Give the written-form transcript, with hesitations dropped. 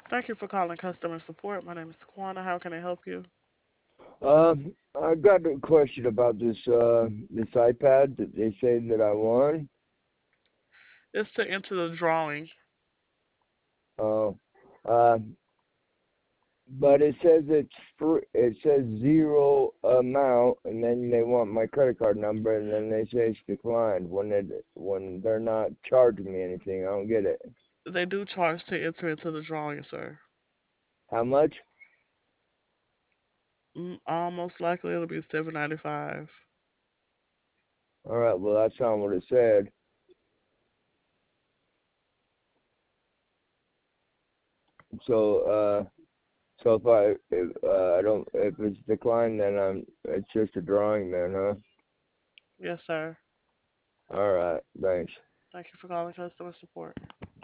Thank you for calling customer support. My name is Taquana. How can I help you? I got a question about this iPad that they say that I won. It's to enter the drawing. Uh, uh, but it says it's free. It says zero amount, and then they want my credit card number, and then they say it's declined when they're not charging me anything. I don't get it. They do charge to enter into the drawing, sir. How much? Most likely it'll be $7.95. All right. Well, that's not what it said. So, so if I don't if it's declined, then it's just a drawing then, huh? Yes, sir. All right. Thanks. Thank you for calling customer support.